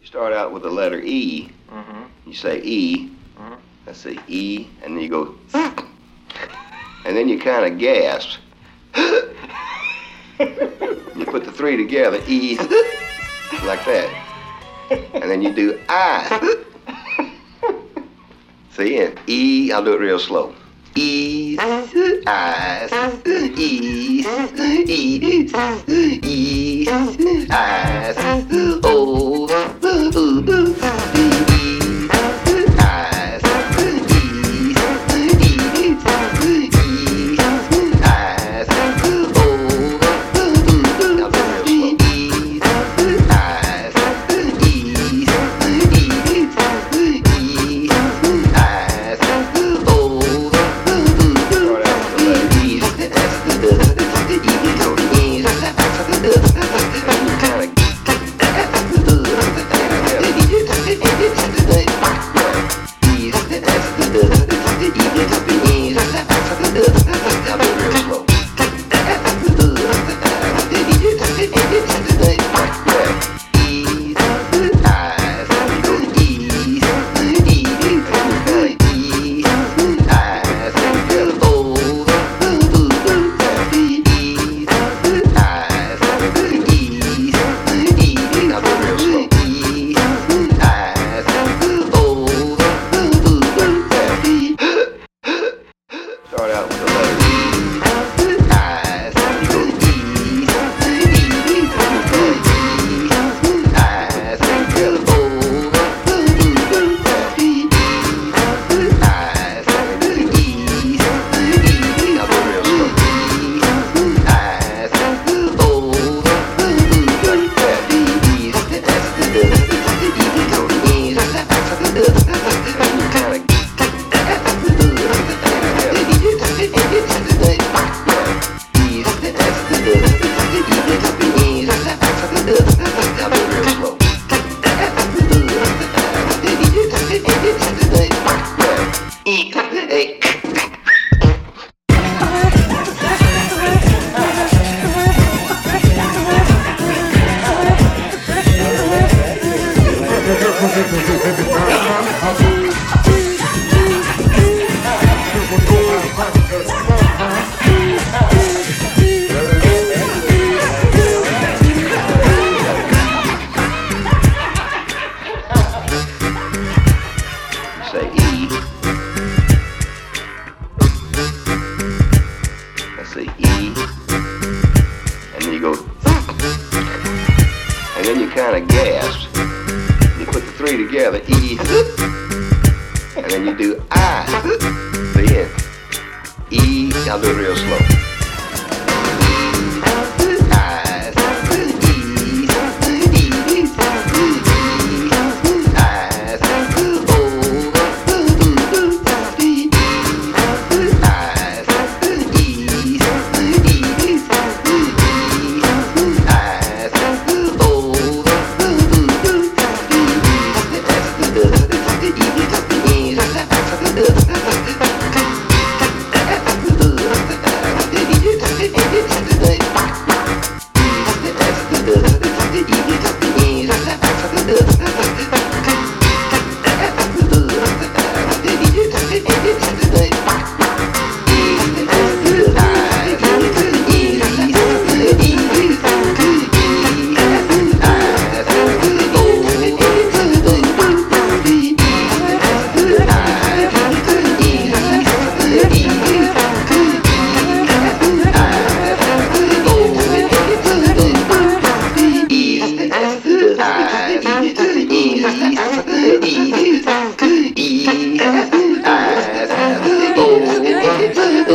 start out with the letter E. Mm-hmm. You say E. Mm-hmm. Let's see, E, and then you go, and then you kind of gasp. You put the three together, E, like that. And then you do I. See, and E, I'll do it real slow. E, I, E, E, E, I, O, start out with the letter E. Eyes. You go E. Eyes. O. Eyes. E. Now go real slow. Eyes. O. Like that. E. That's the E. Go E. Kind of. Say E. Let's say E. And then you go, and then you kind of gasp. You put the three together, E. And then you do I. See it? E. I'll do it real slow. E, I, O,